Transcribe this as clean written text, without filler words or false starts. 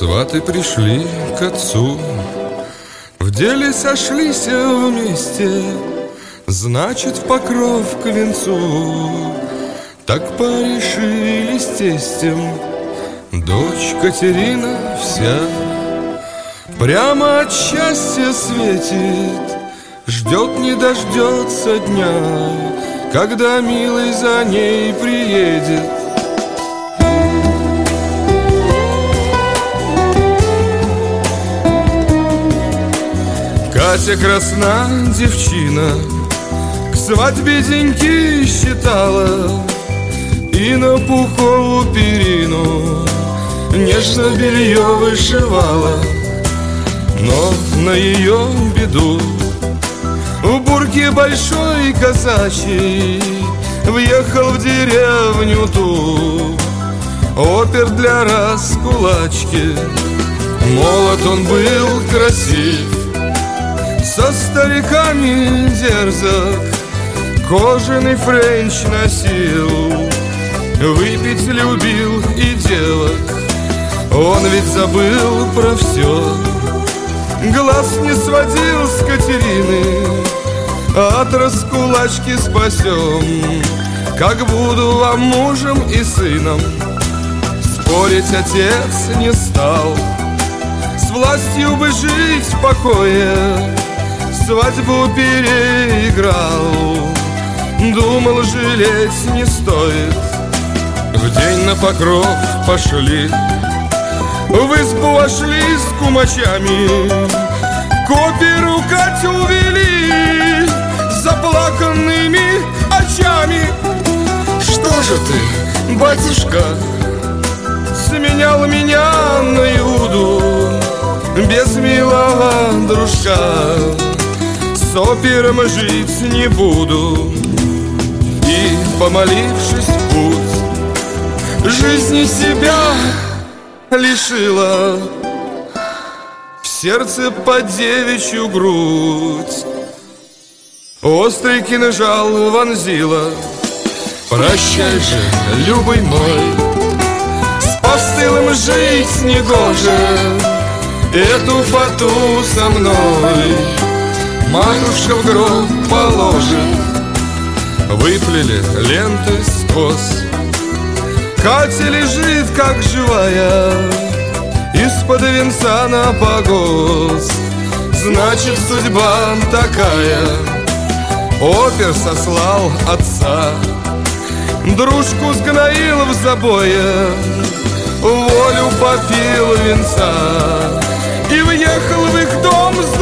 Сваты пришли к отцу, в деле сошлись вместе, значит, в покров к венцу. Так порешили с тестем. Дочь Катерина вся прямо от счастья светит, ждет не дождется дня, когда милый за ней приедет. Катя красна девчина, к свадьбе деньки считала и на пуховую перину нежно белье вышивала. Но на ее беду в бурке большой казачий въехал в деревню ту опер для раскулачки. Молод он был красив, со стариками дерзок, кожаный френч носил, выпить любил и девок. Он ведь забыл про все, глаз не сводил с Катерины, от раскулачки спасем, как буду вам мужем и сыном. Спорить отец не стал, с властью бы жить в покое, свадьбу переиграл, думал, жалеть не стоит. В день на покров пошли, в избу вошли с кумачами, к оперу Катю увели с заплаканными очами. Что же ты, батюшка, сменял меня на Иуду без милого дружка? С опером жить не буду. И, помолившись в путь, жизни себя лишила, в сердце под девичью грудь острый кинжал вонзила. Прощай же, любый мой, с постылым жить негоже, эту фату со мной матушка в гроб положит. Выплели ленты сквозь, Катя лежит как живая, из-под венца на погост. Значит, судьба такая. Опер сослал отца, дружку сгноил в забое, волю попил венца и въехал в их дом с